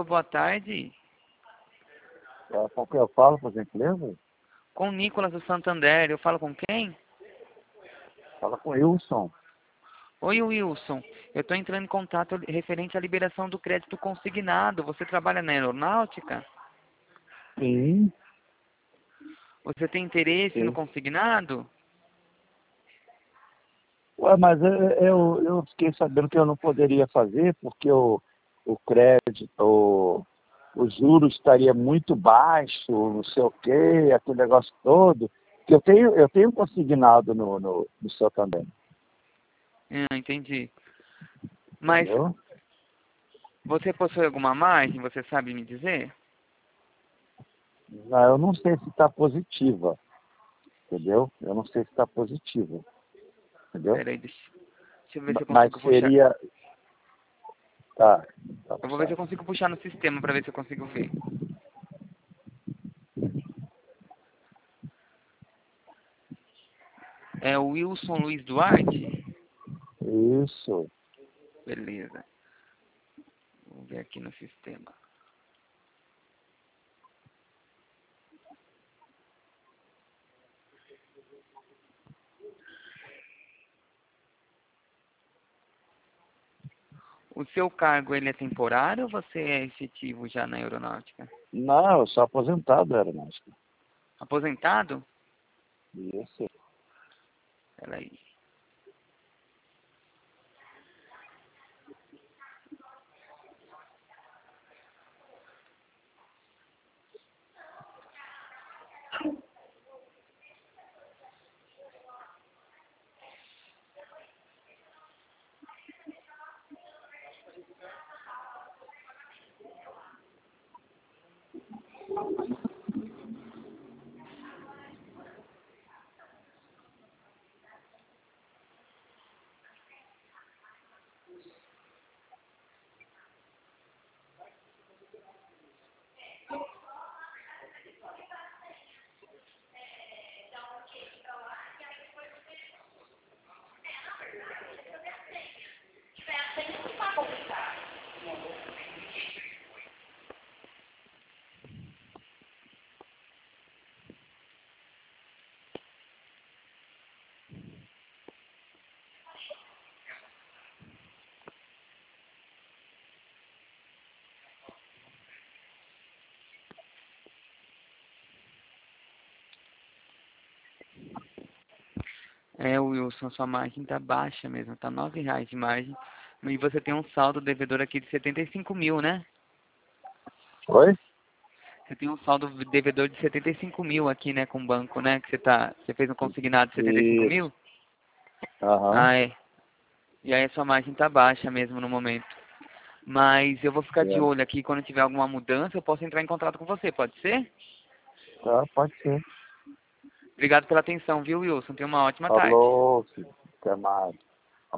Alô, boa tarde. Com quem eu falo, por gentileza? Com o Nicolas do Santander. Eu falo com quem? Fala com o Wilson. Oi, Wilson. Eu estou entrando em contato referente à liberação do crédito consignado. Você trabalha na aeronáutica? Sim, Você tem interesse no sim. consignado? Ué, mas eu fiquei sabendo que eu não poderia fazer porque o crédito, o juros estaria muito baixo, não sei o quê, aquele negócio todo. Que eu tenho consignado no seu também, Ah, entendi. Mas entendeu? você possui alguma margem? Você sabe me dizer? Não, eu não sei se está positiva, entendeu? Eu não sei se está positiva, entendeu? Peraí, deixa eu ver se eu Mas consigo puxar. seria... Tá, tá Eu vou ver se eu puxado. consigo puxar no sistema para ver se eu consigo ver. É o Wilson Luiz Duarte? Isso. Beleza. Vou ver aqui no sistema. O seu cargo, ele é temporário ou você é efetivo já na aeronáutica? Não, eu sou aposentado, aeronáutica. Aposentado? Isso. Peraí. É, Wilson, sua margem tá baixa mesmo, tá R$ 9 de margem. E você tem um saldo devedor aqui de 75 mil, né? Oi? Você tem um saldo devedor de 75 mil aqui, né, com o banco, né? Que você fez um consignado de 75 Isso. mil? Aham. Ah, é. E aí a sua margem tá baixa mesmo no momento. Mas eu vou ficar de É. olho aqui, quando tiver alguma mudança, eu posso entrar em contato com você, pode ser? Tá, pode ser. Obrigado pela atenção, viu, Wilson? Tenha uma ótima tarde. Falou, filho. Até mais.